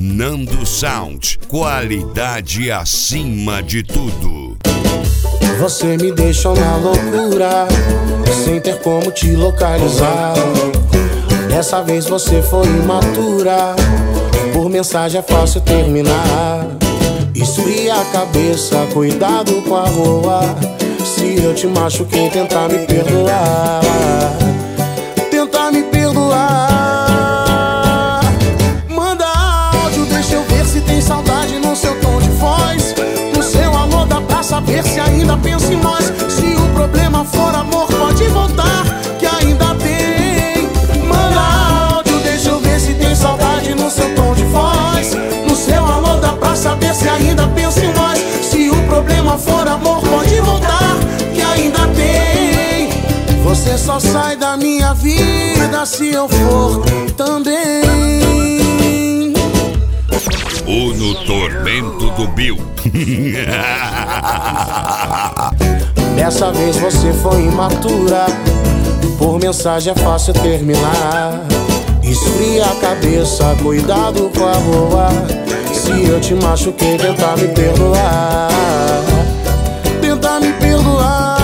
Nando Sound, qualidade acima de tudo. Você me deixou na loucura, sem ter como te localizar. Dessa vez você foi imatura, por mensagem é fácil terminar. Esfria a cabeça, cuidado com a rola. Se eu te machuquei, tentar me perdoar. Tentar me perdoar. Manda áudio, deixa eu ver se tem saudade no seu tom de voz. No seu alô dá pra saber se ainda pensa em nós. Se o problema for amor, pode voltar, que ainda tem. Manda áudio, deixa eu ver se tem saudade no seu tom de voz. No seu alô dá pra saber se ainda pensa em nós. Se o problema for amor, pode voltar, que ainda tem. Você só sai da minha vida se eu for também. O No Tormento do Bill. Dessa vez você foi imatura, por mensagem é fácil terminar. Esfria a cabeça, cuidado com a boa. Se eu te machuquei, tentar me perdoar. Tentar me perdoar.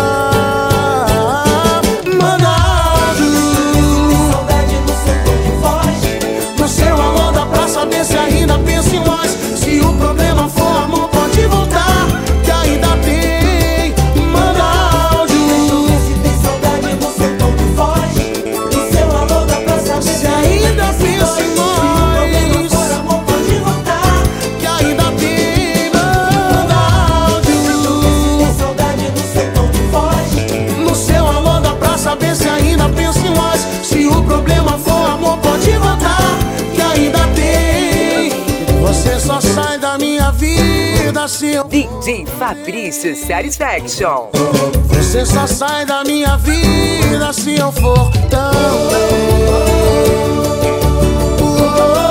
Manda áudio, saudade no seu tom de voz. No seu alô dá pra saber se ainda pensa em nós. Se o problema for amor, pode voltar, que ainda tem. Manda áudio, se tem saudade no seu tom de voz. No seu alô dá pra saber se ainda pensa em nós. Se o problema for amor, pode voltar, que ainda tem. Você só sai da minha vida se eu... DJ Fabrício Satisfaction. Você só sai da minha vida se eu for também.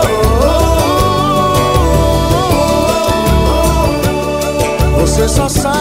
Você só sai